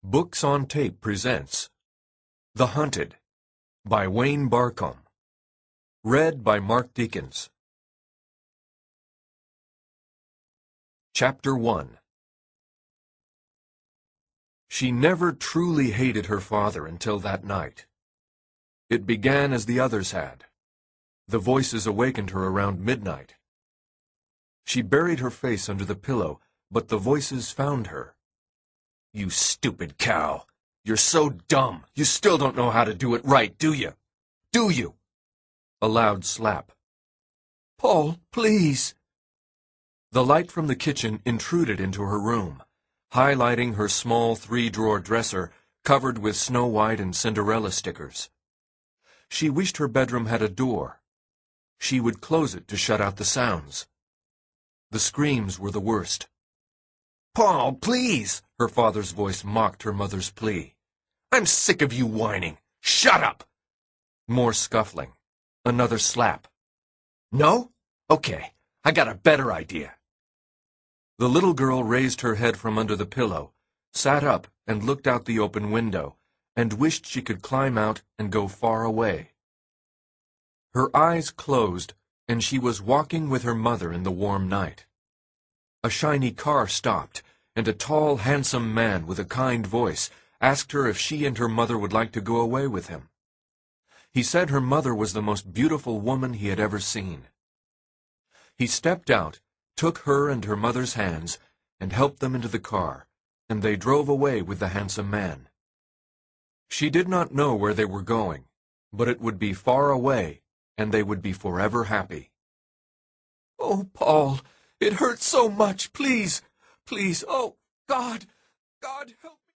Books on Tape presents The Hunted by Wayne Barcombe. Read by Mark Deakins. Chapter 1. She never truly hated her father until that night. It began as the others had. The voices awakened her around midnight. She buried her face under the pillow, but the voices found her. "You stupid cow! You're so dumb! You still don't know how to do it right, do you? Do you?" A loud slap. "Paul, please!" The light from the kitchen intruded into her room, highlighting her small three-drawer dresser covered with Snow White and Cinderella stickers. She wished her bedroom had a door. She would close it to shut out the sounds. The screams were the worst. "Paul, please!" Her father's voice mocked her mother's plea. "I'm sick of you whining. Shut up!" More scuffling. Another slap. "No? Okay, I got a better idea." The little girl raised her head from under the pillow, sat up and looked out the open window, and wished she could climb out and go far away. Her eyes closed, and she was walking with her mother in the warm night. A shiny car stopped, and a tall, handsome man with a kind voice asked her if she and her mother would like to go away with him. He said her mother was the most beautiful woman he had ever seen. He stepped out, took her and her mother's hands, and helped them into the car, and they drove away with the handsome man. She did not know where they were going, but it would be far away, and they would be forever happy. "Oh, Paul, it hurts so much. Please, please, oh, God, help me."